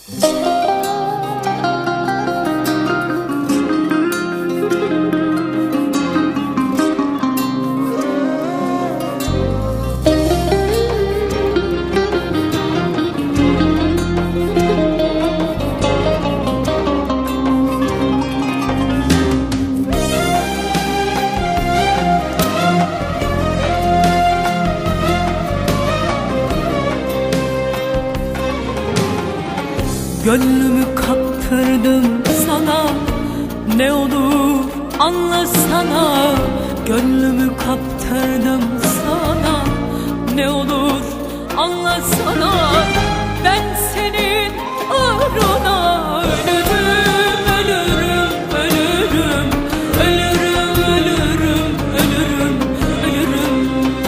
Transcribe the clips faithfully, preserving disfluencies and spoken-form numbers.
Gönlümü kaptırdım sana, ne olur anlasana. Gönlümü kaptırdım sana, ne olur anlasana. Ben senin uğruna ölürüm, ölürüm, ölürüm, ölürüm, ölürüm, ölürüm, ölürüm.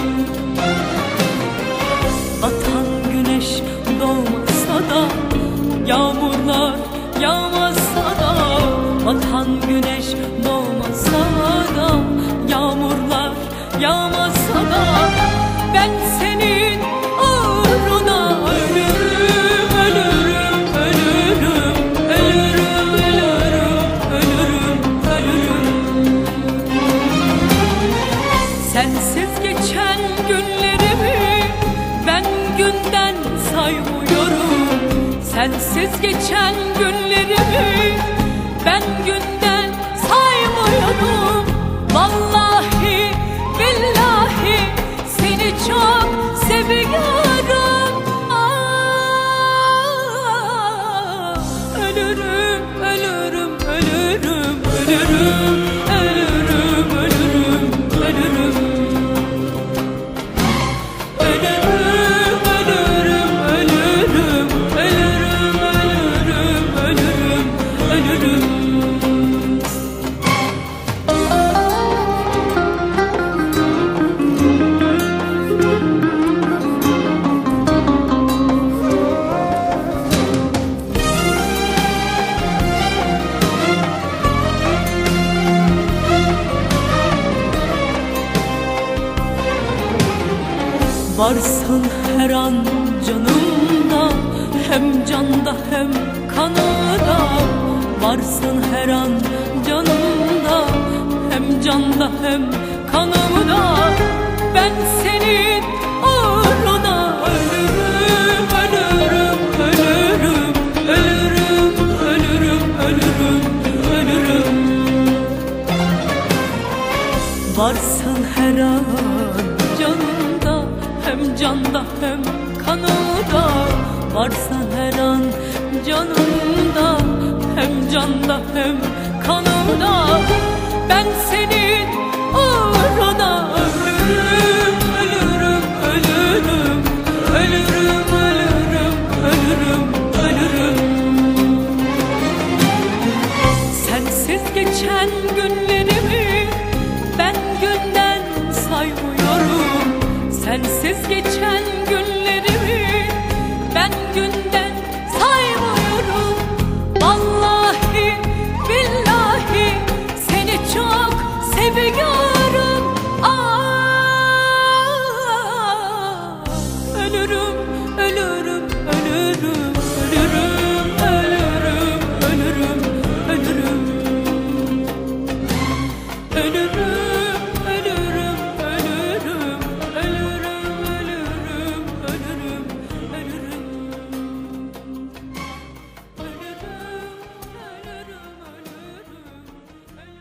Batan güneş doğmasa da, yağmurlar yağmasa da, batan güneş doğmasa da, yağmurlar yağmasa da, ben senin uğruna ölürüm, ölürüm, ölürüm, ölürüm, ölürüm, ölürüm, ölürüm. Sensiz geçen günlerimi ben günden saymıyorum. Sensiz geçen günlerimi ben günden saymıyorum. Vallahi billahi seni çok seviyorum. Aa, ölürüm, ölürüm, ölürüm, ölürüm, ölürüm, ölürüm, ölürüm. Varsın her an canımda, hem canda hem kanada. Varsın her an canımda, hem canda hem kanımda. Ben senin uğruna ölürüm, ölürüm, ölürüm, ölürüm, ölürüm, ölürüm, ölürüm. Varsın her an canımda, hem canda hem kanında. Varsın her an canımda, hem canda hem kanında. Ben senin uğruna